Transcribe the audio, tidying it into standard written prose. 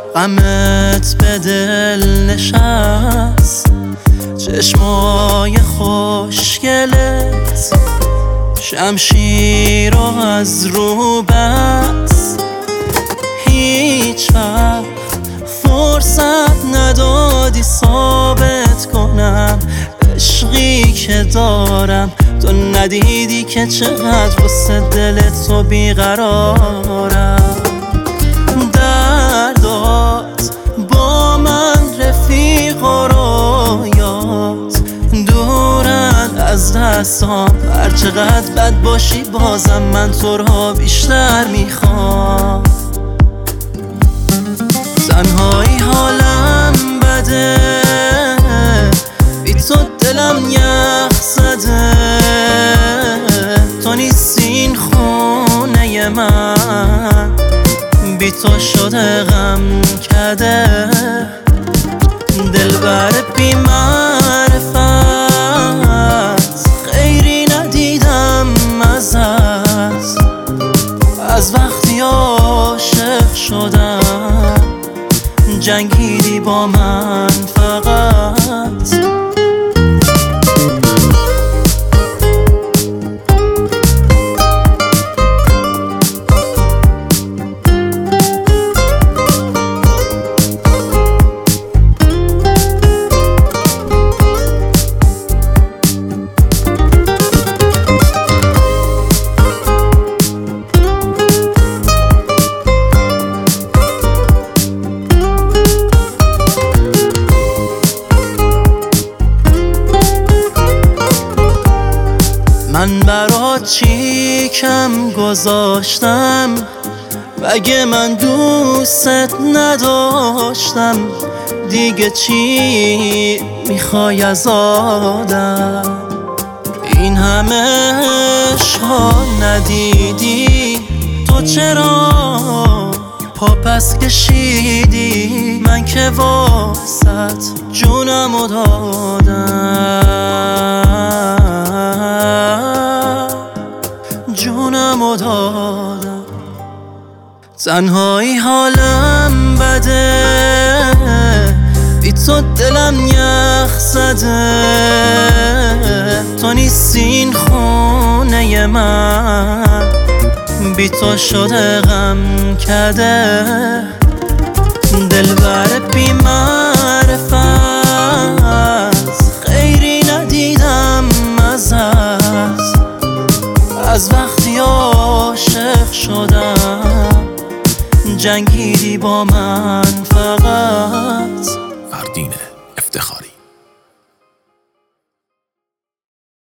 غمت به دل نشست، چشمای خوشگلت شمشیر رو از رو بست. هیچ وقت فرصت ندادی ثابت کنم عشقی که دارم. تو ندیدی که چقدر واسه دلت تو بیقرارم. دردات با من رفیق و رویات دورن از دستام. هر چقدر بد باشی بازم من تو را بیشتر میخوام. تنهایی حالم بده، بی تو دلم یخ زده. تو نیستی این خونه من، بی تو شده غم کده. دلبر بی معرفت خیری ندیدم ازت. از وقتی عاشق شدم جنگیدی با من فقط. من برات چی کم گذاشتم؟ مگه من دوستت نداشتم؟ دیگه چی میخوای از آدم؟ این همه عشقا ندیدی؟ تو چرا پا پس کشیدی؟ من که واسط جونمو دادم. تنهایی حالم بده، بی تو دلم یخ زده. تو نیستی این خونه من، بی تو شده غم کده. دلبر بی معرفت خیری ندیدم ازت. از وقتی عاشق شدم جنگیدی با من فقط. فردین افتخاری.